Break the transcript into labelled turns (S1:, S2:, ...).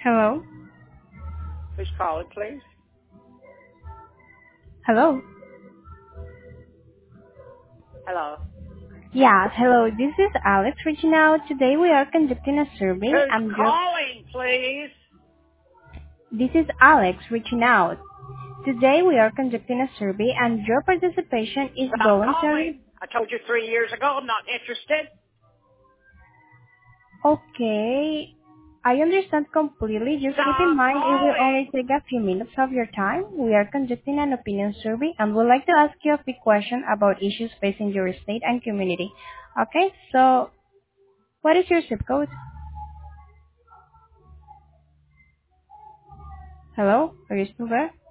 S1: Hello?
S2: Who's calling, please?
S1: Hello?
S2: Hello.
S1: Yes, hello. This is Alex reaching out. Today we are conducting a survey
S2: Who's
S1: and your...
S2: calling, please?
S1: This is Alex reaching out. Today we are conducting a survey and your participation is
S2: Stop calling.
S1: voluntary.
S2: I told you 3 years ago I'm not interested.
S1: Okay. I understand completely. Just keep in
S2: Stop
S1: mind it will only
S2: calling.
S1: take a few minutes of your time. We are conducting an opinion survey and would like to ask you a quick question about issues facing your state and community. Okay, so what is your zip code? Hello? Are you still there?